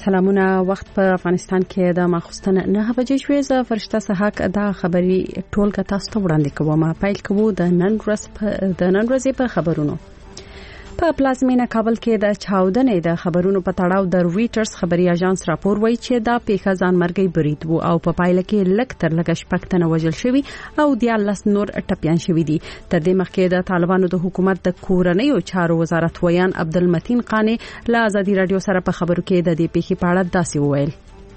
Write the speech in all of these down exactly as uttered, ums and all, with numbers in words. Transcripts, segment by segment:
سلامونه. وخت په افغانستان کې د ماخوستن نه بجې شوې. زه فرشته سحق دا خبري ټولګه تاسو ته وړاندې کوم. پیل کوو د نن ورځ د نن ورځې په خبرونو. په پلازمینه کابل کې د چاودنې د خبرونو په تړاو د رويټرز خبري اژانس راپور وایي چې دا پیښه ځانمرګي برید وو او په پایله کې لک تر لګ شپږ تنه وژل شوی او دیالس نور ټپيان شوی دي. تر دې مخکې د طالبانو د حکومت د کورنیو چارو وزارت ویان عبدالمتین قانی له ازادي رادیو سره په خبرو کې د دې پیښې په اړه داسې وویل.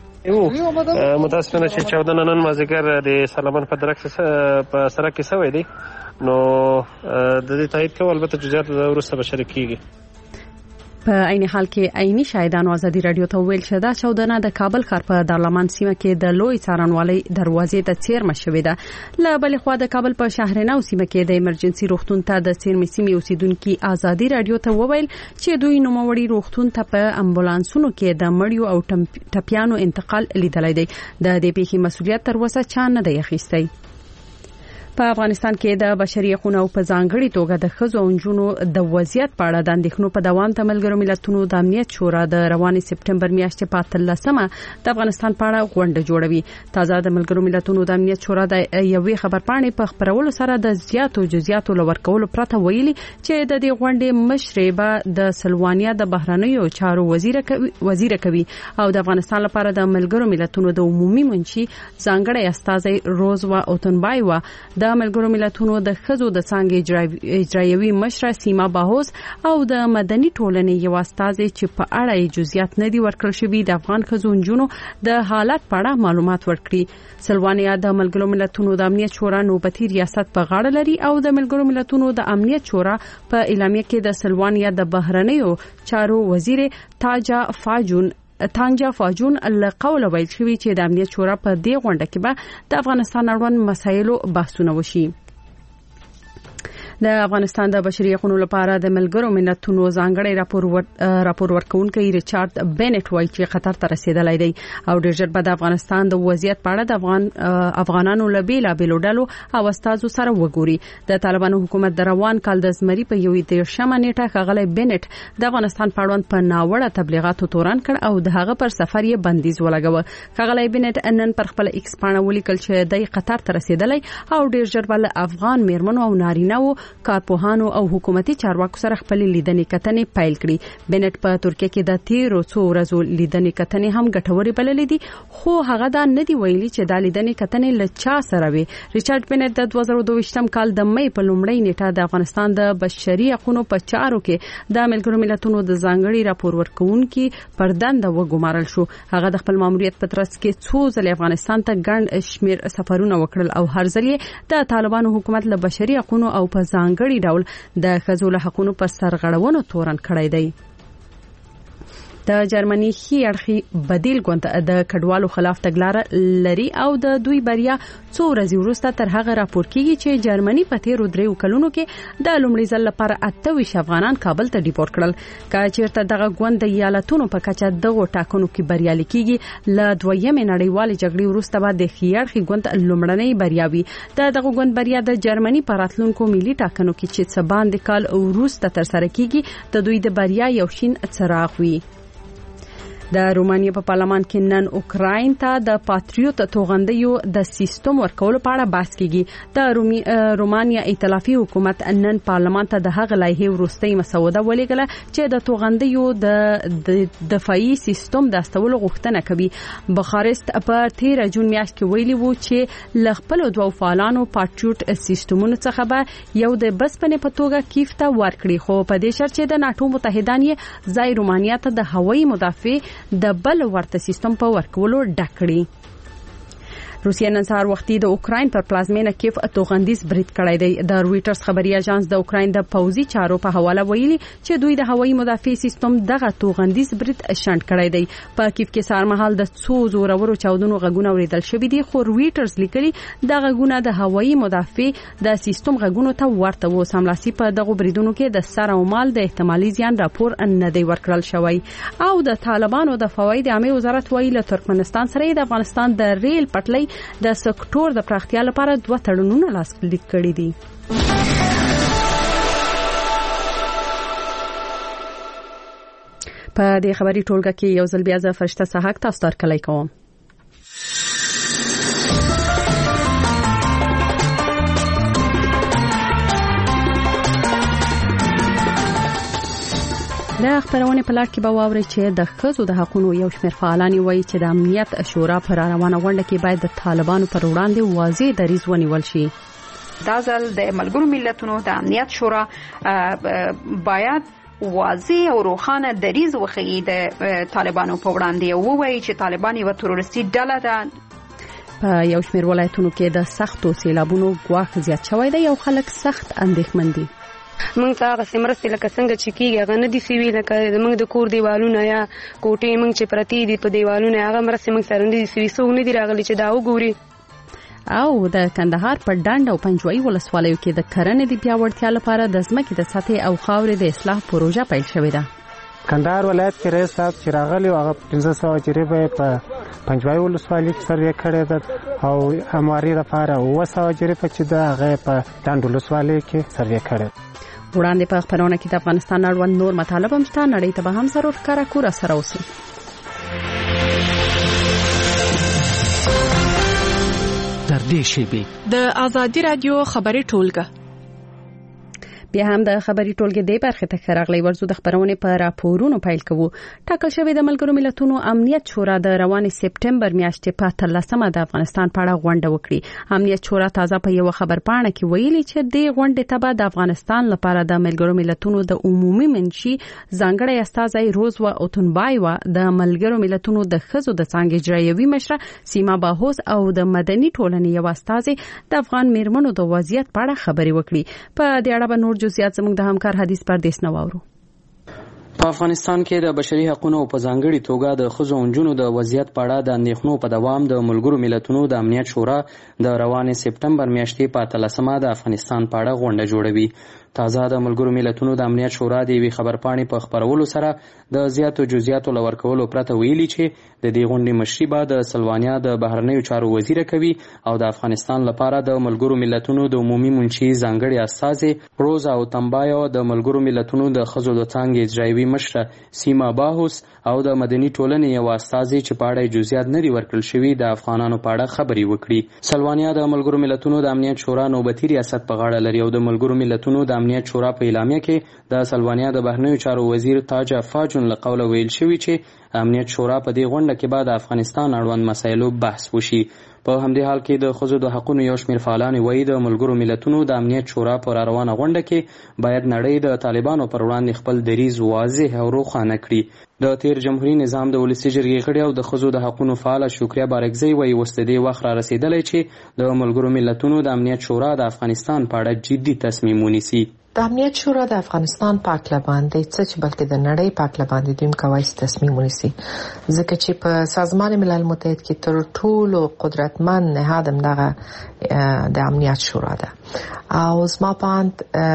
یو متاسفانه چې چاودنه نن مازیګر د سلمان په درک په سره کې شوې دي، نو د دې تایید کول البته جزئیات ورسته بشری کیږي. په عین حال کې عیني شاهدانو ازادي رادیو ته ویل چې دا چاودنه د کابل ښار په دارالمان سیمه کې د لوی څارنوالۍ دروازې ته څیرمه شوې ده. له بلې خوا د کابل په شهرنو سیمه کې د ایمرجنسي روغتون ته د څیرمې سیمې اوسیدونکو ازادي رادیو ته وویل چې دوی نوموړي روغتون ته په امبولانسونو کې د مړیو او ټپيانو انتقال لیدلای دی. د دې پیښې مسؤلیت تر اوسه چا نه دی اخیستی. په افغانستان کې د بشري حقوقو په ځانګړي توګه د ښځو او نجونو د وضعیت په اړه د اندېښنو په دوام ته ملګرو ملتونو د امنیت شورا د رواني سپټمبر میاشتې په اتلسمه د افغانستان په اړه غونډه جوړوي. تازه د ملګرو ملتونو د امنیت شورا د یوې خبرپاڼې په خبرولو سره د زیاتو جزئیاتو لور کولو پرته ویلي چې د دې غونډې مشري به د سلوانیا د بهرنیو چارو وزیر کوي وزیر کوي او د افغانستان لپاره د ملګرو ملتونو د عمومي منشي ځانګړی استازي روزوا اوتنبایوا د ملګرو ملتونو د خزو د څنګه اجرایوي مشره سیما باهوس او د مدني ټولنې یو استازي چې په اړه جزئیات نه دي ورکړل شوی د افغان خزو نجونو د حالت په اړه معلومات ورکړي. سلوانیا د ملګرو ملتونو د امنیت شورا نوبتي ریاست په غاړه لري او د ملګرو ملتونو د امنیت شورا په اعلامیه کې د سلوانیا د بهرنیو چارو وزیر تاجا فاجون تانجا فاجون القول ویل شوی چې د امنیت شورا په دې غونډه کې به د افغانستان اړوند مسایلو بحثونه وشي. د افغانستان د بشري حقوقو لپاره د ملګرو ملتونو ځانګړي راپور ور... راپور ورکونکي ریچارډ بینټ وایي چې قطر ته رسیدلای دی او ډېر ژر به د افغانستان د وضعیت په اړه د افغان افغانانو لبیلا بیلوډالو او استادو سره وګوري. د طالبانو حکومت د روان کال د زمري په یوې د شمه نیټه خغلی بینټ د افغانستان په اړه په ناوړه تبلیغاتو تورن کړ او د هغه پر سفر یې بندیز ولګاوه. خغلی بینټ نن پر خپل ایکس پاڼه ولیکل چې د قطر ته رسیدلای او ډېر ژر به افغان میرمنو او نارینه‌و کارپوهانو او حکومتي چارواکو سره خپل لیدنې کتنې پیل کړي. بینټ په ترکیه کې د تیرو څو ورځو لیدنې کتنې هم ګټورې بللې دي، خو هغه دا نه دی ویلي چې د لیدنې کتنې له چا سره وي. ریچارډ بینټ د دوه زره دوه ویشتم کال د مې په لومړۍ نیټه د افغانستان د بشري حقوقو په چارو کې د ملګرو ملتونو د ځانګړي راپور ورکونکي پر دنده وګمارل شو. هغه د خپل ماموریت په ترڅ کې څو ځله افغانستان ته ګڼ شمیر سفرونه وکړل او هر ځل د طالبانو حکومت له بشري حقوقو او په ځانګړي ډول د خزو له حقونو پر سرغړونو تورن کړی دی. د جرمني خي اړخي بدیل ګوند د کډوالو خلاف تګلارې لري او د دوی بریا څو ورځې وروسته تر هغه راپور کیږي چې جرمني په تیرو دریو کلونو کې د لومړي ځل لپاره اته ویشت افغانان کابل ته ډیپورټ کړل. که چیرته دغه ګوند د ایالتونو په کچه دغه ټاکنو کې بریالي کیږي له دویمې نړیوالې جګړې وروسته به د خي اړخي ګوند لومړنۍ بریا وي. د دغه ګوند بریا د جرمني په راتلونکو ملي ټاکنو کې چې څه باندې کال وروسته تر سره کیږي د دوی د بریا یو شین څراغ وي. د رومانیا په پارلمان کې نن اوکراین ته د پاتریوت توغندیو د سیستم ورکولو په اړه بحث کیږي. د رومانیا ائتلافي حکومت نن پارلمان ته د هغه لایحې وروستۍ مسوده ولیکله چې د توغندیو د دفاعي سیستم د استولو غوښتنه کوي. بخارست په تیره جون میاشت کې ویلي وو چې ل خپل دوه فعالانو پاتریوت سیستمونو څخه به یو د بسپنې په توګه کیف ته ورکړي، خو په دې شرط چې د ناتو متحدان یې ځای رومانیا ته د هوایي مدافع د بل ورته سیستم په ورکولو ډکړي. روسیه نن سهار وختي د اوکراین پر پلازمینه کیف توغندیز برید کړی دی. د رويټرز خبري اژانس د اوکراین د پوځي چارو په حواله ویلي چې دوی د هوایي مدافع سیستم دغه توغندیز برید شنډ کړی دی. په کیف کې سار مهال د څو زورورو چاودنو غږونه اوریدل شوې دي، خو رويټرز لیکلي د غږونه د هوایي مدافع د سیستم غږونو ته ورته و. سملاسي په دغه بریدونو کې د سر او مال د احتمالي زیان راپور نه دی ورکړل شوی. او د طالبانو د فواید عامه وزارت ویلي ترکمنستان سره د افغانستان د ریل پټلۍ د سکتور د پراختیا لپاره دوه تړونونه لاسلیک کړي دي. په دې خبري ټولګه کې یو ځل بیا ز فرشته صحاک تاسو ته کلی کوم. د خبرونه په لړ کې به واوري چې د ښځو د حقوقو یو شمېر فعالان وایي چې د امنیت شورا پر روانه غونډه کې باید د طالبانو پر وړاندې واضح دریځ ونیول شي. دا ځل د ملګرو ملتونو د امنیت شورا باید واضح او روښانه دریځ وښيي د طالبانو پر وړاندې او وایي چې طالبان یو تروریستي ډله ده. په یو شمېر ولایتونو کې د سختو سیلابونو ګواښ زیات شوی دی او خلک سخت اندېښمن دي. موږ ته هغه سمرستې لکه څنګه چې کېږي هغه نه دي سوي، لکه موږ د کور دیوالونه یا کوټې موږ چې پرتې دي په دیوالونه هغه مرستې موږ سره نه دي سوي، څوک نه دي راغلي چې دا وګوري. او د کندهار په ډنډ او پنجوایي ولسوالیو کې د کرنې د پیاوړتیا لپاره د ځمکې د سطحې او خاورې د اصلاح پروژه پیل شوې ده. کندهار ولایت کې رئیس صاحب چې راغلی هغه پنځه سوه جریبه په پنجوایي ولسوالۍ کې سروې کړې ده او همواري لپاره اووه سوه جریبه چې ده هغه په ډنډ ولسوالۍ کې سروې کړې. وړاندې په خبرونه کې د افغانستان اړوند نور مطالب هم شته، نړۍ ته به هم ضرور ښکاره کور سره اوسئ. در دې شیبې د آزادي رادیو خبري ټولګه بیا هم د خبري ټولګې د برخه ته راغلی ورزو د خبرونه په راپورونو پیل کوو. ټاکل شوی د ملګرو ملتونو امنیت شورا د روانې سپټمبر میاشتې په اتلسمه د افغانستان په اړه غونډه وکړي. امنیت شورا تازه په یو خبرپاڼه کې ویلي چې د غونډې ته به د افغانستان لپاره د ملګرو ملتونو د عمومي منشي ځانګړی استازی روزوا اوتونبایوا، د ملګرو ملتونو د ښځو د څانګې اجرایوي مشره سیما باهوس او د مدني ټولنې یو استازی د افغان میرمنو د وضعیت په اړه خبرې وکړي. په دې اړه به نور جزئیات زموږ د همکار حدیث پردیس نواورو. په افغانستان کې د بشري حقوقو په ځانګړي توګه د ښځو او نجونو د وضعیت په اړه د اندېښنو په دوام د ملګرو ملتونو د امنیت شورا د روانې سپټمبر میاشتې په اتلسمه د افغانستان په اړه غونډه جوړوي. تازه د ملګرو ملتونو د امنیت شورا د یوې خبرپاڼې په خپرولو سره د زیاتو جزئیاتو لورکولو پرته ویلي چې د دې غونډې مشري به د سلوانیا د بهرنیو چارو وزیر کوي او د افغانستان لپاره د ملګرو ملتونو د عمومي منشي ځانګړي استازی روزا اوتونبایوا، د ملګرو ملتونو د ښځو د څانګې اجرایوي مشره سیما باهوس او د مدني ټولنې یو استازی چې په اړه جزئیات نه دي ورکړل شوي د افغانانو په اړه خبرې وکړي. سلوانیا د ملګرو ملتونو د امنیت شورا نوبتي ریاست په غاړه لري او د ملګرو ملتونو د امنیت شورا په اعلامیه کې د سلوانیا د بهرنیو چارو وزیر تاج فاجون له قوله ویل شوي چې امنیت شورا په دې غونډه کې به د افغانستان اړوند مسایلو بحث وشي. په همدې حال کې د ښځو د حقوقو یو شمېر فعالان وایي د ملګرو ملتونو د امنیت شورا په روانه غونډه کې باید نړۍ د طالبانو پر وړاندې خپل دریځ واضح او روښانه کړي. د تیر جمهوریت نظام د ولسي جرګې غړي او د ښځو د حقوقو فعاله شکریا بارکزی وایي اوس د دې وخت را رسېدلی چې د ملګرو ملتونو د امنیت شورا د افغانستان په اړه جدي تصمیم ونیسي. د امنیت شورا د افغانستان په اړه باندې څه چې بلکې د نړۍ په اړه باندې دوی کوي تصمیم ونیسي، ځکه چې په سازمان ملل متحد کې تر ټولو قدرتمن نهاد دغه د امنیت شورا ده او زما پاند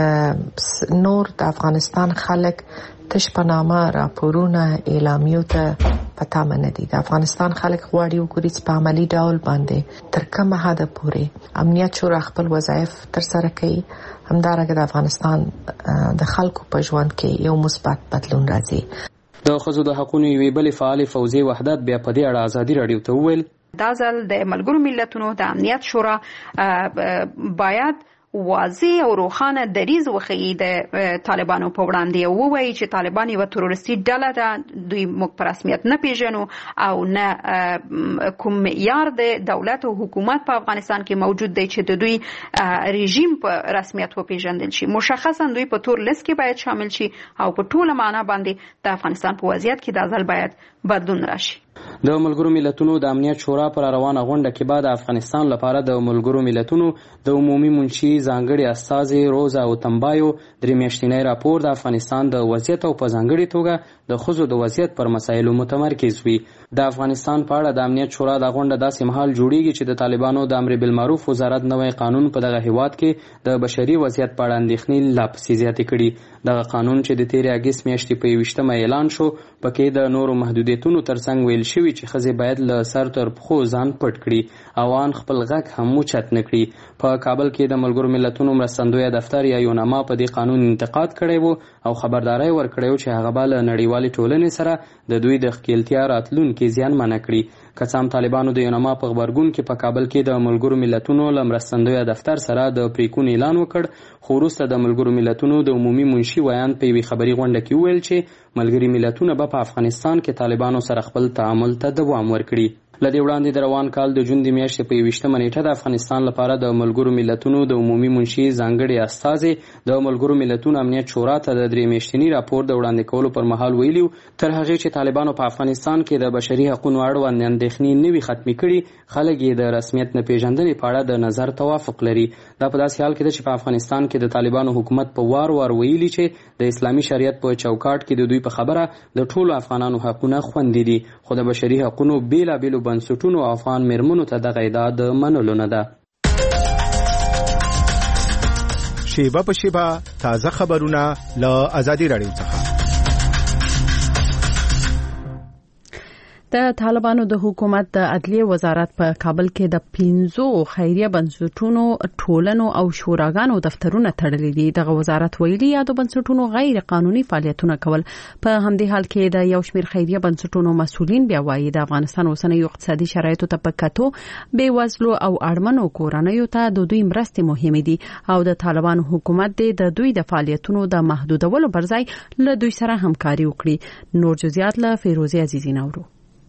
نور د افغانستان خلک تش په نامه راپورونه اعلامیو ته پتا منه دي. د افغانستان خلک غواړي وګوري چې په عملی ډول باندې تر کومه حد پورې امنیت شورا خپل وظایف تر سره کوي، همدارنګه د افغانستان د خلکو په ژوند کې یو مثبت بدلون راځي. د ښځو د حقوقو یوې بلې فعالې فوزي وحدت بیا په دې اړه ازادي راډیو ته وویل دا ځل د ملګرو ملتونو د امنیت شورا باید واضح او روښانه دریځ وښيي د طالبانو په وړاندې او وایي چې طالبان یو تروریستي ډله ده، دوی موږ په رسمیت نه پیژنو او نه کوم معیار د دولت او حکومت په افغانستان کې موجود دی چې د دوی رژیم په رسمیت وپیژندل شي. مشخصا دوی په تور لیست کې باید شامل شي او په ټوله معنا باندې د افغانستان په وضعیت کې د ځل باید بدلون راشي. د ملګرو ملتونو د امنیت شورا پر روانه غونډه کې بعد افغانستان لپاره د ملګرو ملتونو د عمومي منشي ځانګړي استازی روزا اوتونبایوا درې میاشتنی راپور د افغانستان د وضعیت او په ځانګړي توګه د ښځو د وضعیت پر مسایلو متمرکز وي. د افغانستان په اړه د امنیت شورا د غونډه داسې مهال جوړیږي چې د طالبانو د امر بالمعروف وزارت نوی قانون په دغه هیواد کې د بشري وضعیت په اړه اندېښنې لا پسې زیاتې کړي. دغه قانون چې د تیرې اګست میاشتې په یویشتمه اعلان شو پکې د نورو محدودیتونو ترڅنګ ویل شوي چې ښځې باید له سر تر پښو ځان پټ کړي او ان خپل غږ هم اوچت نه کړي. په کابل کې د ملګرو ملتونو مرستندویه دفتر یا یوناما په دې قانون انتقاد کړی و او خبرداری ورکړی و چې هغه به له نړیوال نړیوالې ټولنې سره د دوی د ښکیلتیا راتلونکي زیانمنه کړي. که څه هم طالبانو د یونما په غبرګون کې په کابل کې د ملګرو ملتونو له مرستندویه دفتر سره د پریکون اعلان وکړ، خو وروسته د ملګرو ملتونو د عمومي منشي ویان په یوې خبري غونډه کې وویل چې ملګري ملتونه به په افغانستان کې طالبانو سره خپل تعامل ته دوام ورکړي. لدې وړاندې د روان کال د جون د میاشتې په یویشتمه نیټه د افغانستان لپاره د ملګرو ملتونو د عمومي منشي ځانګړي استازي د ملګرو ملتونو امنیت شورا ته د درې میاشتني راپور د وړاندې کولو پر مهال ویلي تر هغې چې طالبانو په افغانستان کې د بشري حقوقو اړوند اندېښنې نه وي ختمې کړي، خلک یې د رسمیت نه پیژندنې په اړه د نظر توافق لري. دا په داسې حال کې ده چې په افغانستان کې د طالبانو حکومت په وار وار ویلي چې د اسلامي شریعت په چوکاټ کې د دوی په خبره د ټولو افغانانو حقونه خوندي دي، خو د بشري حقوقو بیلابیلو بنسټونو او افغان میرمنو ته دغه ادعا د منلو نه ده. شیبه په شیبه تازه خبرونه له ازادي راډیو څخه. د طالبانو د حکومت د عدلیه وزارت په کابل کې د پنځو خیریه بنسټونو، ټولنو او شوراګانو دفترونه تړلي دي. دغه وزارت ویلي یادو بنسټونو غیر قانوني فعالیتونه کول. په همدې حال کې د یو شمېر خیریه بنسټونو مسؤلین بیا وایي د افغانستان اوسنیو اقتصادي شرایطو ته په کتو بې وزلو او اړمنو کورنیو ته د دوی مرستې مهمې دي او د طالبانو حکومت د دوی د فعالیتونو د محدودولو پر ځای له دوی سره همکاري وکړي. نور جزئیات له فیروزي عزیزی نورو.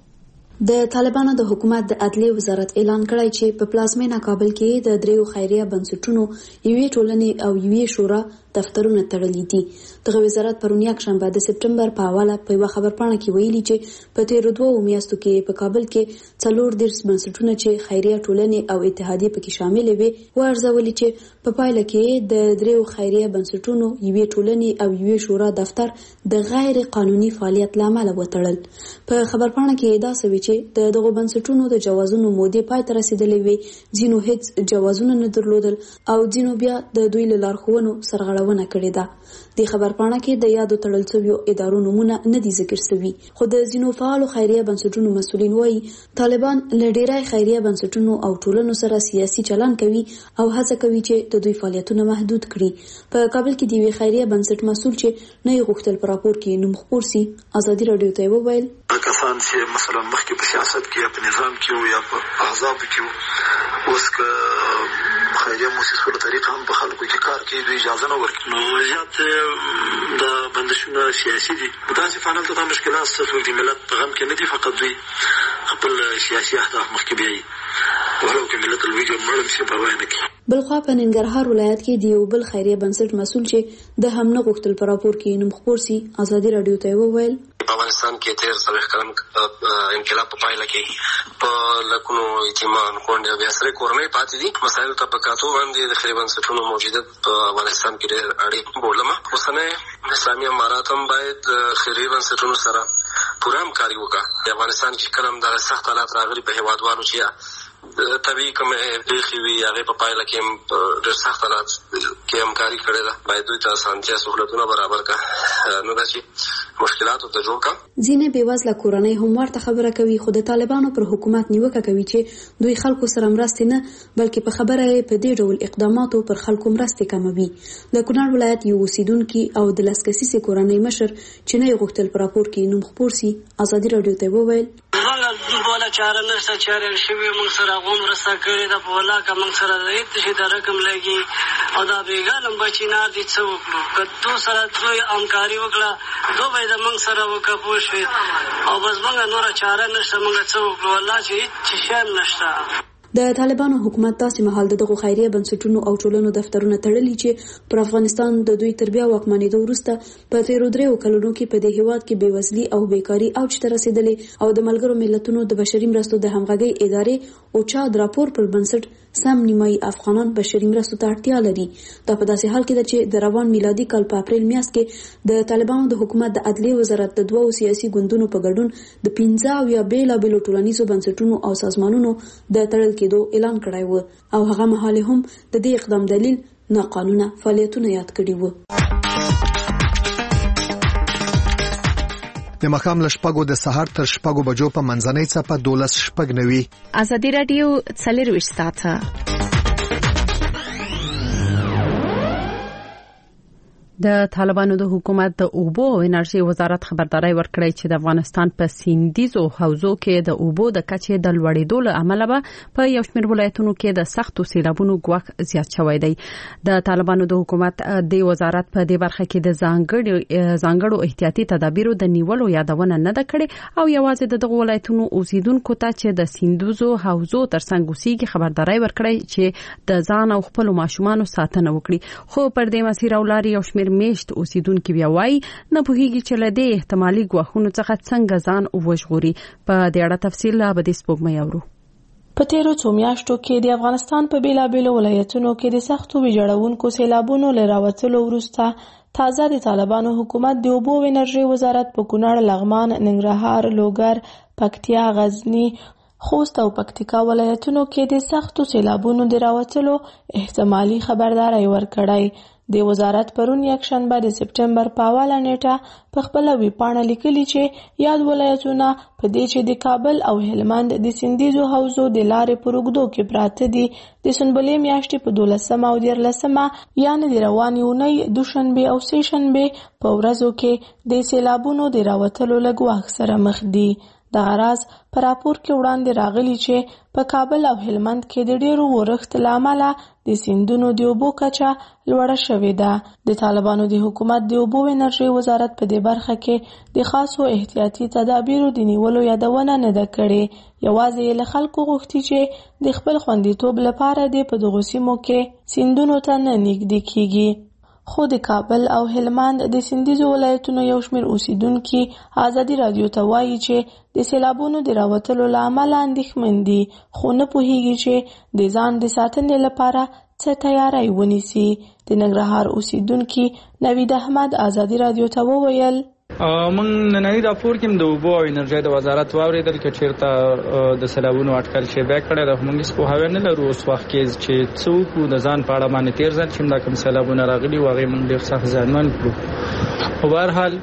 د طالبانو د حکومت د عدلیه وزارت اعلان کړی چې په پلازمینه کابل کې د دریو خیریه بنسټونو یوې ټولنې او یوې شورا دفترونه تړلي دي. دغه وزارت پرون یک شنبه د سپټمبر په حواله په یو خبرپاڼه کې ویلي چې په تیر دوه میاشتو کې په کابل کې څلور دیرش بنسټونه چې خیریه ټولنې او اتحادیې پکې شامل وي ورزولي چې په پایله کې د دریو خیریه بنسټونو یوې ټولنې او یوې شورا دفتر د غیر قانوني فعالیت لامل وتړل. په خبرپاڼه کې دا سوي چې د دغه بنسټونو د جوازونو مودې پای ته رسیدلې وي، ځینو هیڅ جوازونه نه درلودل او ځینو بیا د دوی له لارښوونو سرغړونه کړې ده. د خبرپاڼه کې د یادو تړل شویو ادارو نمونه نه دي ذکر شوي، خو د ځینو فعالو خیریه بنسټونو مسؤلین وایي طالبان له ډیری خیریه بنسټونو او ټولنو سره سیاسي چلن کوي او هڅه کوي چې د دوی فعالیتونه محدود کړي. په کابل کې د یوې خیریه بنسټ مسؤل چې نه یې غوښتل په راپور کې نوم خپور سي ازادي راډیو ته وویل کسان چې مثلا مخکې په سیاست کې یا په نظام کې او یا په احزاب کې اوس که خیریه موسسو له طریقه هم په خلکو کې کار کوي دوی اجازه نه ورکوي. نو زیات د بندشونه سیاسي دي. داسې فعال ته دا مشکلات ستاسو د ملت په غم کې نه دي، فقط دوی خپل سیاسي اهداف مخکې بیایي ولو کې ملت لویږي مړم شي پروا نه کوي. بلخوا په ننګرهار ولایت کې د یو بل خیریه بنسټ مسؤل چې د هم نه غوښتل په راپور کې نوم خپور سي ازادي راډیو ته وویل په افغانستان کې تیر څلوېښت کلن انقلاب په پایله کې په لکونو یتیمان کونډې او بې سرې کورنۍ پاتې دي. مسایلو ته په کتو باندې د خیریه بنسټونو موجودیت په افغانستان کې ډېر اړین بولم. اوسنی اسلامي امارات هم باید خیریه بنسټونو سره پوره همکاري وکړي. د افغانستان کې کله هم دغه سخت حالات راغلي په هېوادوالو چې طبیعي کومې پېښې وي هغې په پایله کې هم ډېر سخت حالات کې همکاري کړې ده. باید دوی ته اسانتیا سهولتونه برابر کړه، نه ده چې مشکلاتو ته جوړ کړه. ځینې بېوزله کورنۍ هم ورته خبره کوي، خو د طالبانو پر حکومت نیوکه کوي چې دوی خلکو سره مرستې نه بلکې په خبره یې په دې ډول اقداماتو پر خلکو مرستې کموي. د کونړ ولایت یو اوسیدونکي او د لس کسیزې کورنۍ مشر چې نه یې غوښتل په راپور کې نوم خپور سي ازادي راډیو ته وویل بوله چاره نشته، چاره شوي موږ سره غوم رسه کړې ده په ولا که موږ سره د هېڅ شي د رقم لګي او دا بېګانه بچینار دي څه وکړو. که دو سره دوی همکاري وکړه دو به یې د موږ سره وکړه پوه شوې او بس موږ نوره چاره نشته، موږ څه وکړو والله چې هېڅ شی هم نشته. د طالبانو حکومت داسې مهال دغه خیریه بنسټونو او ټولنو دفترونه تړلي چې پر افغانستان د دوی تر بیا واکمنېدو وروسته په تیرو دریو کلونو کې په دې هېواد کې بېوزلي او بیکاري اوج ته رسېدلې او د ملګرو ملتونو د بشري مرستو د همغږۍ ادارې اوچا د راپور پر بنسټ سم نیمایي افغانان بشري مرستو ته اړتیا لري. دا په داسې حال کې ده چې د روان میلادي کال په اپریل میاشت کې د طالبانو د حکومت د عدلیې وزارت د دوو سیاسي ګوندونو په ګډون د پنځه اویا بېلابېلو ټولنیزو بنسټونو او سازمانونو د تړل کېدو اعلان کړی و او هغه مهال هم د دې اقدام دلیل ناقانونه فعالیتونه یاد کړي وو. د مخام له شپږو د سهار تر شپږو بجو په منځنۍ څپه دولس شپږ نوي ازادي راډیو څلرویشت ساعته د طالبانو د حکومت د اوبو او انرژي وزارت خبرداري ورکړی چې د افغانستان په سیندیزو حوزو کې د اوبو د کچې د لوړېدو له امله به په یو شمېر ولایتونو کې د سختو سیلابونو ګواښ زیات شوی دی. د طالبانو د حکومت د وزارت په دې برخه کې د ځانګړي ځانګړو احتیاطي تدابیرو د نیولو یادونه نه ده کړې او یوازې د دغه ولایتونو اوسیدونکو ته چې د سیندیزو حوزو ترڅنګ اوسېږي خبرداري ورکړی چې د ځان او خپل ماشومانو ساتنه وکړي. خو پر دې مسیر او لارې یو شمېر میشت اوسیدونکو بیا وایي نه پوهیږي چې له دې احتمالي ګواښونو څخه څنګه ځان وژغوري. په دې اړه تفصیل لا به د سپوږمۍ اورو. په تیرو څو میاشتو کې د افغانستان په بیلابیلو ولایتونو کې د سختو ویجاړونکو سیلابونو له راوتلو وروسته تازه د طالبانو حکومت د اوبو او انرژي وزارت په کونړ، لغمان، ننګرهار، لوګر، پکتیا، غزنی، خوست او پکتیکا ولایتونو کې د سختو سیلابونو د راوتلو احتمالي خبرداري ورکړی. د وزارت پرون یک شنبه د سپټمبر په اوله نیټه په خپل ویبپاڼه لیکلي چې یاد ولایتونه په دې چې د کابل او هلمند د سیندیزو حوزو د لارې پر اوږدو کې پراته دي د سنبلې میاشتې په دولسمه او دیارلسمه یعنې د روانې اونۍ دوشنبې او سې شنبې په ورځو کې د سیلابونو د راوتلو له ګواښ سره مخ دي. دغه راز په راپور کې وړاندې راغلی چې په کابل او هلمند کې د ډېرو ورښت له امله د سیندونو د اوبو کچه لوړه شوې ده. د طالبانو د حکومت د اوبو انرژي وزارت په دې برخه کې د خاصو احتیاطي تدابیرو د نیولو یادونه نه ده کړې. یوازې له خلکو غوښتي چې د خپل خوندیتوب لپاره د په دغو سیمو کې سیندونو ته نه نږدې کیږي. خو د کابل او هلمند د سیندیزو ولایتونو یو شمېر اوسیدونکي ازادي رادیو ته وایي چې د سیلابونو د راوتلو له امله اندېښمن دي خو نه پوهیږي چې د ځان د ساتنې لپاره څه تیاری ونیسي. د ننګرهار اوسیدونکي نوید احمد ازادي رادیو ته وویل موږ نننی راپور کې د اوبو او انرژۍ د وزارت واورېدل چې چېرته د سیلابونو اټکل شوی کړی ده. موږ هېڅ پوهاوی نه لرو اوس وخت کې چې څه وکړو. د ځان په اړه باندې تېر ځل چې دا کوم سیلابونه راغلي وو هغې موږ ډېر سخت زیانمن کړو. په هر حال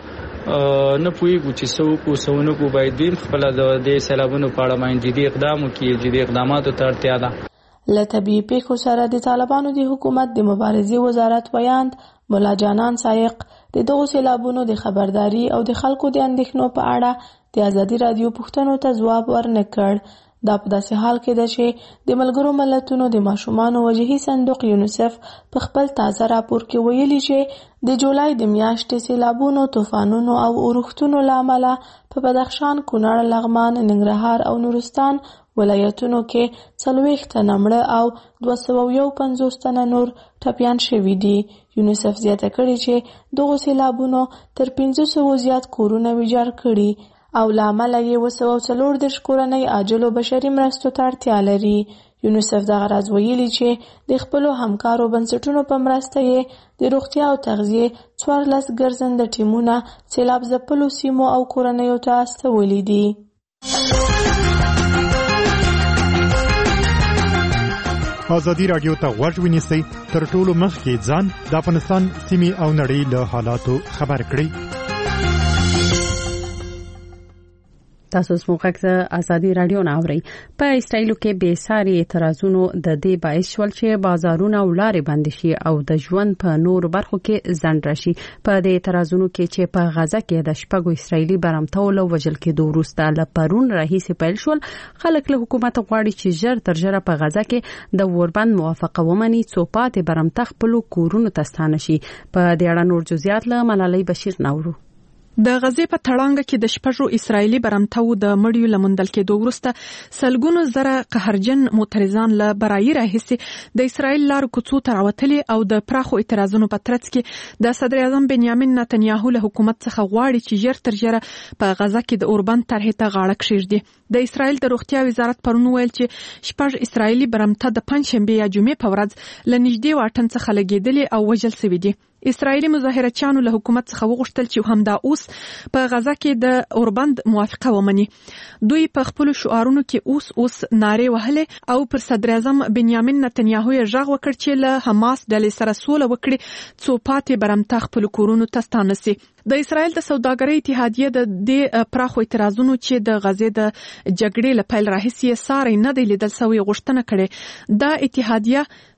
نه پوهېږو چې څه وکړو څه ونه کړو. باید دوی خپله د دې سیلابونو په اړه باندې جدي اقدام وکړي. جدي اقداماتو ته اړتیا ده. له طبیعي پیښو سره د طالبانو د حکومت د مبارزې وزارت ویاند ملا جانان سایق د دغو سیلابونو د خبرداري او د خلکو د اندېښنو په اړه د ازادي رادیو پوښتنو ته ځواب ورنه کړ. دا په داسې حال کې ده چې د ملګرو ملتونو د ماشومانو وجهي صندوق یونیسف په خپل تازه راپور کې ویلي چې د جولای د میاشتې سیلابونو، طوفانونو او اورښتونو له امله په بدخشان، کونړ، لغمان، ننګرهار او نورستان ولایتونو کې څلوېښت تنه مړه او دوه سوه یو پنځوس تنه نور ټپیان شوي دي. یونیسف زیاته کړې چې دغو سیلابونو تر پنځه سوو زیات کورونه ویجاړ کړي او له امله یې اوه سوه څلور دېرش کورنۍ عاجلو بشري مرستو ته اړتیا لري. یونیسف دغه راز ویلي چې د خپلو همکارو بنسټونو په مرسته یې د روغتیا او تغذیې څوارلس ګرځنده ټیمونه سیلاب ځپلو سیمو او کورنیو ته استولي دي. ازادي رادیو ته غوږ ونیسئ تر ټولو مخکې ځان د افغانستان سیمې او نړۍ له حالاتو خبر کړئ. تاسو سموږ د ازادي رادیو نه اورئ. په اسرائیل کې بې ساري اعتراضونو د دې باعث شول چې بازارونه او لارې بند شي او د ژوند په نور برخو کې ځنډ راشي. په دې اعتراضونو کې چې په غزه کې د شپږو اسرائیلي برمتولو وژل کېدو وروسته له پرون راهیسې پیل شول، خلک له حکومت غواړي چې ژر تر ژره په غزه کې د اوربند موافقه ومني څو پاتې برمته خپلو کورونو ته ستانه شي. په دې اړه نور جزئیات له ملالۍ بشیر نورو. د غزې په تړانګه کې د شپږو اسرایلی برمتو د مړیو لمندل کېدو وروسته سلګونو زره قهرجن معترضان له برایي راهیسې د اسرایل لارو کوڅو ته راوتلي او د پراخو اعتراضونو په ترڅ کې د صدر اعظم بنیامین نتنیاهو له حکومت څخه غواړي چې ژر تر ژره په غزه کې د اوربند طرحې ته غاړه کښېږدي. د اسرایل د روغتیا وزارت پرون ویل چې شپږ اسرایلی برمته د پنځشنبې یا جمعې په ورځ له نږدې واټن څخه لګېدلي او وژل شوي دي. اسرایلی مظاهرچیانو له حکومت څخه وغوښتل چې همدا اوس په غزه کې د اوربند موافقه ومني. دوی په خپل شعارونو کې اوس اوس نارې وهلې او پر صدر اعظم بنیامین نتنیاهو یې غږ وکړ چې له حماس ډلې سره سوله وکړي څو پاتې برمته خپل کورونو ته ستانه سي. د اسرایل د سوداګرۍ اتحادیه د دې پراخو اعتراضونو چې د غزې د جګړې له پیل راهیسې ساري نه دی لیدل سوی غوښتنه کړې. دا اتحادیه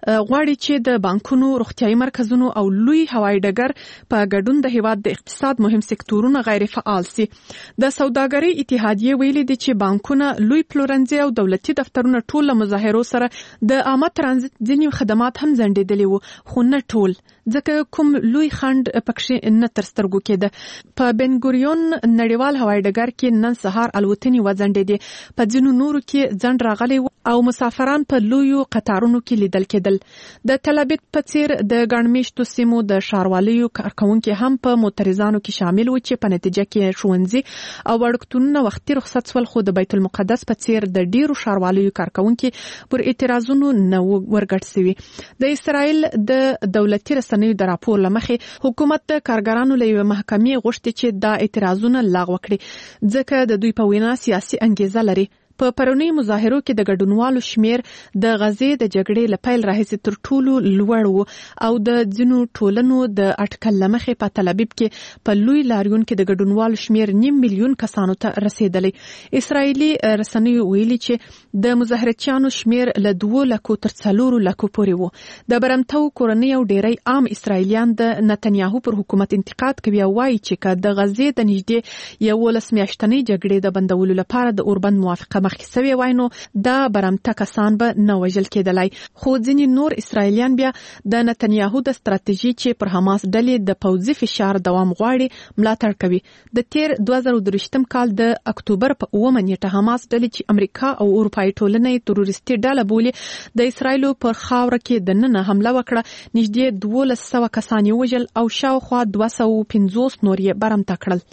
غواړي چې د بانکونو، روغتيایي مرکزونو او لوی هوایي ډګر په ګډون د هیواد د اقتصاد مهم سکتورونه غیر فعال سي. د سوداګرۍ اتحادیه ویلي دي چې بانکونه، لوی پلورنځي او دولتي دفترونه ټول مظاهرو سره د عامه ترانزیت ځینې خدمات هم ځنډېدلي وو، خو نه ټول، ځکه کوم لوی خند پکښې نه تر سترګو کېده. په بنګوریون نړیوال هوایي ډګر کې نن سهار الوتنې وځنډېدې، په ځینو نورو کې ځنډ راغلی او مسافران په لویو قطارونو کې لیدل کېدل. د تل ابیب په څیر د ګڼمېشتو سیمو د ښاروالیو کارکونکي هم په معترضانو کې شامل و چې په نتیجه کې ښوونځي او وړکتونونه وختي رخصت شول، خو د بیت المقدس په څیر د ډیرو ښاروالیو کارکونکي پر اعتراضونو نه ورګډ شوي. د اسرائیل د دولتي رسنیو د راپور له مخې حکومت د کارګرانو له یوې محکمې غوښتي چې دا اعتراضونه لغوه کړي، ځکه د دوی په وینا سیاسي انګیزه لري. په پرونی مظاهرو کې د ګډونوالو شمیر د غزې د جګړې له پیل راهیسې تر ټولو لوړ و او د ځینو ټولنو د اټکل له مخې په تل ابیب کې په لوی لاریون کې د ګډونوالو شمیر نیم میلیون کسانو ته رسیدلی. اسرائیلي رسنیو ویلي چې د مظاهرچیانو شمیر له دوه لکو تر څلورو لکو پورې و. د برمتو کورنۍ او ډیری عام اسرائیلیان د نتنیاهو پر حکومت انتقاد کوي او وایي چې د غزې د نږدې یولس میاشتنۍ جګړې د بندولو لپاره د اوربند موافقه مخکې سوی وای نو دا برمته کسان به نه وژل کېدلای. خو ځینې نور اسرائیلیان بیا د نتنیاهو د ستراتیژي چې پر حماس ډلې د پوځي فشار دوام غواړي ملاتړ کوي. د تیر دوه زره درویشتم کال د اکتوبر په اوومه نیټه حماس ډلې چې امریکا او اروپایي ټولنې تروریستي ډله بولي د اسرائیلو پر خاوره کې د ننه حمله وکړه، نږدې دولس سوه کسان یې وژل او شاوخوا دوه سوه پنځوس نور یې برمته کړل.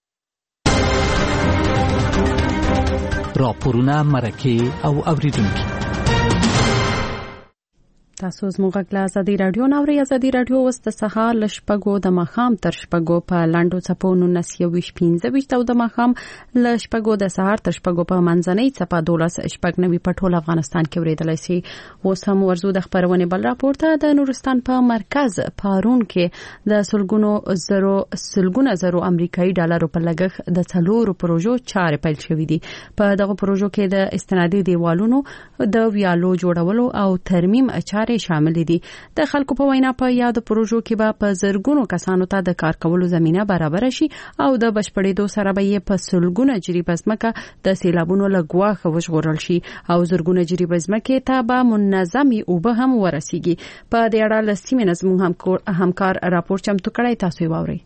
راپورونه، مرکې او اوریدونکي. تاسو زموږ غږ له ازادي راډیو نو ری ازادي راډیو وست سهار لشپګو د مخام تر شپګو په لاندو چپو نونس یو ویش پنځه ویش او د مخام لشپګو د سهار تر شپګو په منځنۍ چپا دولس شپګ نوي په ټول افغانستان کې ورېدلای شي. اوس هم ورزو د خبرونه بل راپورته د نورستان په مرکز پارون کې د سلګونو زرو سلګونه زرو امریکایي ډالر په لګښت د څلورو پروژو چارې پیل شوې دي. په دغه پروژو کې د استنادي دیوالونو د ویالو جوړولو او ترمیم چارې شامل دي. د خلکو په وینا په یاد پروژو کې به په زرګونو کسانو ته د کار کولو زمينه برابر شي او د بشپړېدو سره به یې په سلګونه جریبه ځمکه د سیلابونو له ګواښه وژغورل شي او زرګونه جریبه ځمکې ته به منظمي اوبه هم ورسیږي. په دې اړه له سیمې نظم همکار راپور چمتو کړی، تاسو واورئ.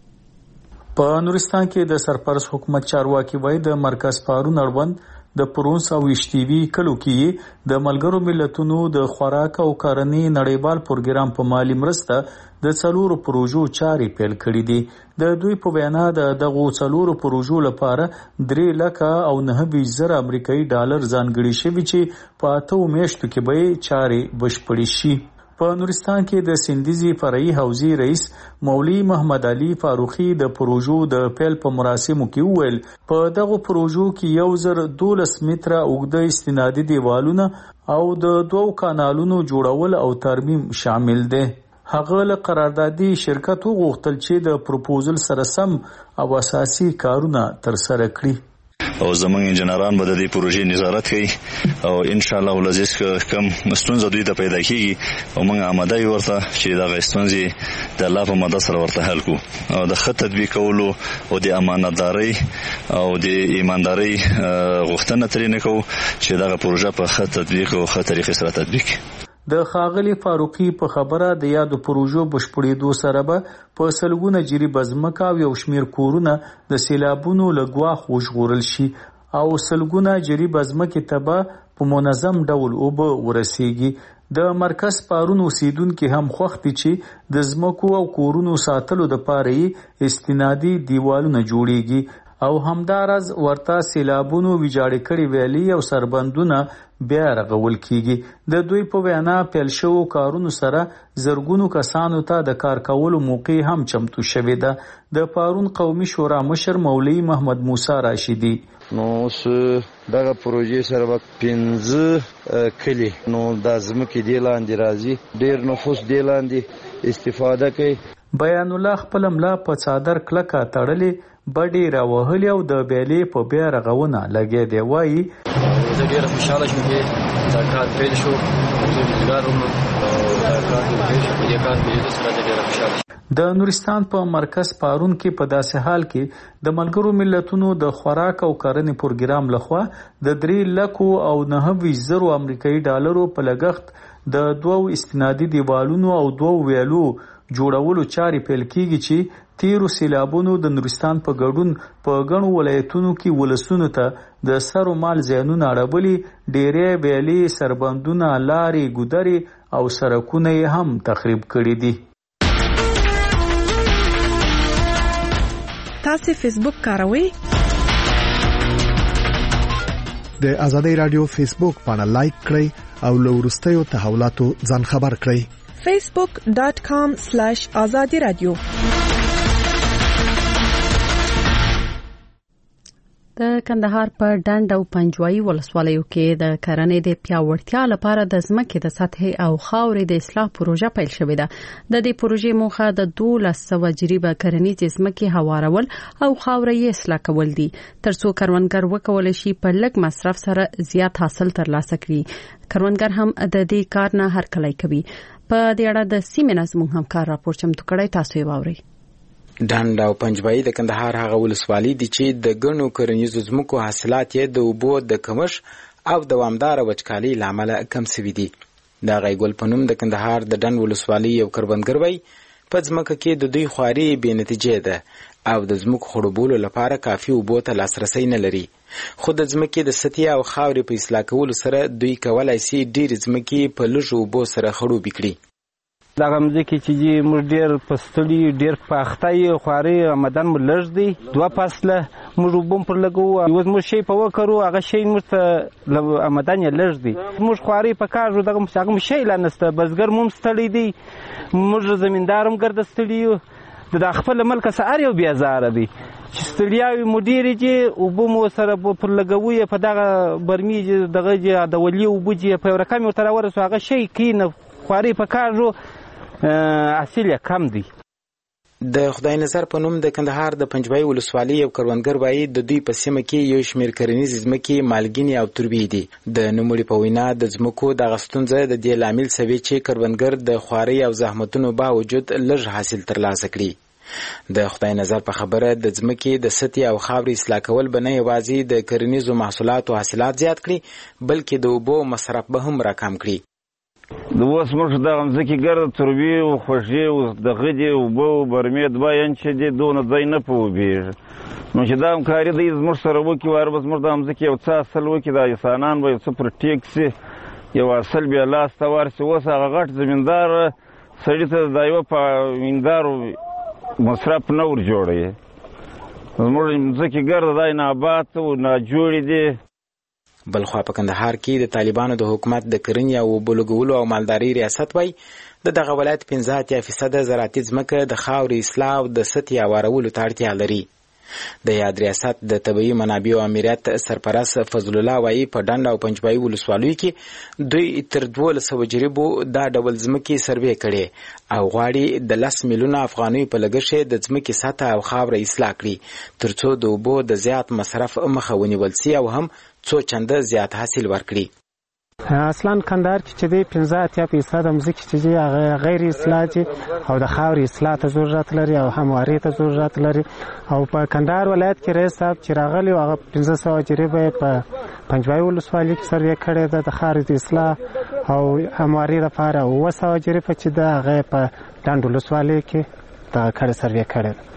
په نورستان کې د سرپرست حکومت چارواکي وای د مرکز پارون اړوند د پرونس او اشتیوی کلو کې د ملګرو ملتونو د خوراک او کرنې نړیوال پروګرام په مالی مرسته د څلورو پروژو چارې پیل کړې دي. د دوی په وینا د دغو څلورو پروژو لپاره درې لکه او نه ویشت زره امریکایي ډالر ځانګړي شوي چې په اتو میاشتو کې به چارې بشپړې شي. په نورستان کې د سندیزي فرعي حوزې رئیس مولوی محمد علي فاروقي د پروژو د پیل په مراسمو کې وویل په دغه پروژو کې یو زر دولس متره اوږده استنادي دیوالونه او د دوو کانالونو جوړول او ترمیم شامل دي. هغه له قراردادي شرکت وغوښتل چې د پروپوزل سره سم او اساسي کارونه ترسره کړي. او زمونږ انجنیران به د دې پروژې نظارت کوي او ان شاء الله ولزیس کوم ستونزه دوی ته پیدا کیږي او موږ آماده یو ورته چې دا ستونزې د الله په مدد سره ورته حل کو او د خط تطبیق کولو او د امانتداري او د ایمانداري غوښتنه ترې نه کوو چې دا پروژه په خط تطبیق او خط طریقې سره تطبیق. د خاغلی فاروقي په خبره د یادو پروژو بشپړېدو سره به په سلګونه جریبه ځمکه او یو شمیر کورونه د سیلابونو له ګواښ وژغورل شي او سلګونه جریبه ځمکې ته به په منظم ډول اوبه ورسیږي. د مرکز پارون اوسیدونکو هم خوښ دي چې د ځمکو او کورونو ساتلو لپاره یې استنادي دیوالونه جوړیږي او همدارز ورته سیلابونو ویجاړې کړي ویلي او سربندونه بیا رغول کیږي. د دوی په وینا پیل شو کارونو سره زرګونو کسانو ته د کار کولو موقع هم چمتو شوې ده. د پارون قومي شورا مشر مولوی محمد موسی راشدی نو اوس دغه پروژې سره وخت پنځه کلی نو د ځمکې دی لاندې راځي، ډیر نفوس دی لاندې استفاده کوي. بیان الله خپل ملا په څادر کلکه تړلې بډې راوهلې او د بیلې په بیا رغونه لګیا دی. وایي زه ډېره خوشحاله شوم چې دا کار پیل شو، زه روزګار وم او کار کوي چې په دې کار کې د سره ډېر خوشاله. د نورستان په مرکز پارون کې په داسې حال کې د ملګرو ملتونو د خوراک او کرنې پروګرام لخوا د درې لکو او نهه ویشت زرو امریکایي ډالرو په لګښت د دوو استنادي دیوالونو او دوو ویالو جوړولو چارې پیل کیږي چې تیرو سیلابونو د نورستان په ګډون په ګڼو ولایتونو کې ولسونو ته د سر و مال زیانونه اړولي. ډیرې ویالې، سربندونه، لارې، ګودرې او سړکونه یې هم تخریب کړي دي. تاسو فیسبوک کاروئ؟ د ازادي رادیو فیسبوک باندې لایک کړئ او له وروستیو تحولاتو ځان خبر کړئ. facebook dot com slash azadi radio. د کندهار په ډنډ او پنجوایي ولسوالیو کې د کرنې د پیاوړتیا لپاره د ځمکې د سطحې او خاورې د اصلاح پروژه پیل شوې ده. د دې پروژې موخه د دولس سوه جریبه کرنیزې ځمکې هوارول او خاورې یې اصلاح کول دي، ترڅو کروندګر وکولای شي په لږ مصرف سره زیات حاصل ترلاسه کړي. کروندګر هم د دې کار نه هرکلی کوي. په دې اړه د سیمې نه زموږ همکار راپور چمتو کړی، تاسو یې واورئ. ډنډ او پنجوایي د کندهار هغه ولسوالۍ دي چې د ګڼو کرنیزو ځمکو حاصلات یې د اوبو د کمښت او دوامداره وچکالۍ له امله کم شوي دي. د هغې ګل په نوم د کندهار د ډنډ ولسوالۍ یو کروندګر وایي په ځمکه کې د دوی خواري بې نتیجې ده او د ځمکو خړوبولو لپاره کافي اوبو ته لاسرسی نه لري. خو د ځمکې د سطحې او خاورې په اصلاح کولو سره دوی کولی شي ډېرې ځمکې په لږو اوبو سره خړوبې کړي. دغه مځکې چې موږ ډېر په ستړي ډېر په اخته یې خوارۍ آمدن مو لږ دی. دوه فصله موږ اوبه هم پر لګوو، یو زموږ شی په وکرو هغه شی موږ ته آمدن یې لږ دی. موږ خوارۍ په کار ژو دغه هغه مو شی لا نشته. بزګر مو هم ستړی دی، موږ زمیندار هم ګرده ستړي یو. د خپل ملکه سهار یو بیازاره دی چې ستړیاوې مو ډېرې دي، اوبه مو سره پر لګوو یې په دغه برمي دغه د ولي اوبه چې په یو رقم ورته راورسو هغه شی کوي نه. خوارۍ په کار ژو حاصل یې کم دی. د خدای نظر په نوم د کندهار د پنجوایي ولسوالۍ یو کروندګر وایي د دوی په سیمه کې یو شمېر کرنیزې ځمکې مالګینې او توربې دي. د نوموړي په وینا د ځمکو دغه ستونزه د دې لامل شوې چې کروندګر د خوارۍ او زحمتونو باوجود لږ حاصل ترلاسه کړي. د خدای نظر په خبره د ځمکې د سطحې او خاورې اصلاح کول به نه یوازې د کرنیزو محصولاتو حاصلات زیات کړي بلکې د اوبو مصرف به هم راکم کړي. د اوس موږ دغه مځکې ګرده تربې او خوږې او دغه دي اوبه او برمې دوه انچه دي، دونه ځای نه په اوبېږي. نو چې دا همکاري دی زموږ سره وکړي واره به زموږ د مځکې یو څه حاصل وکړي، دا انسانان به یو څه پر ټیک شي، یو حاصل بیا لاس ته ورسي. اوس هغه غټ زمیندار سړي ته د یوه په ویندارو مصرف نه ور جوړوي. زموږ مځکې ګرده دا نابات او ناجوړې دي. بلخوا په کندهار کې د طالبانو د حکومت د کرنې او اوبو لګولو او مالدارۍ ریاست وایي د دغه ولایت پنځه اتیا فیصده زراعتي ځمکه د خاورې اصلاح او د سطحې هوارولو ته اړتیا لري. د یاد ریاست د طبیعي منابعو امریت سرپرست فضل الله وایي په ډنډ او پنجوایي ولسوالیو کې دوی تر دولس سوه جریبو دا ډول ځمکې سروې کړې او غواړي د لس میلیونه افغانیو په لګښت د ځمکې سطحه او خاوره اصلاح کړي ترڅو د اوبو د زیات مصرف مخه ونیول سي او هم څو چنده زیات حاصل ورکړي. اصلا کندهار کې چې دی پنځه اتیا فیصد مځکې چې دی هغه غیر اصلاح دي او د خاورې اصلاح ته ضرورت لري او هموارۍ ته ضرورت لري. او په کندهار ولایت کې رئیس صاحب چې راغلی هغه پنځه سوه جریبه په پنجوایي ولسوالۍ کې سروې کړې ده د خاورې د اصلاح او هموارۍ لپاره. اووه سوه جریبه چې ده هغه په ډنډ ولسوالۍ کې دغه کړې سروې کړې ده.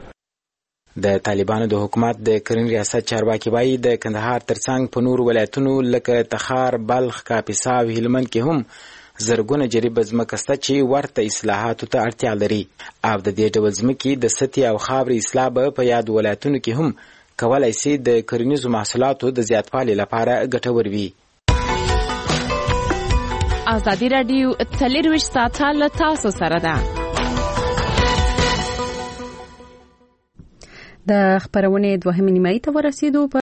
د طالبانو د حکومت د کرنې ریاست چارواکي وایي د کندهار ترڅنګ په نور ولایتونو لکه تخار، بلخ، کاپیسا او هلمند کې هم زرګونه جریبه ځمکه شته چې ورته اصلاحاتو ته اړتیا لري او د دې ډول ځمکې د سطحې او خاورې اصلاح به په یاد ولایتونو کې هم کولی شي د کرنیزو محصولاتو د زیاتوالي لپاره ګټور وي. ازادي راډیو څلرویشت ساعته له تاسو سره ده. د خبرونه دوهمه نیمایي ته ورسېدو.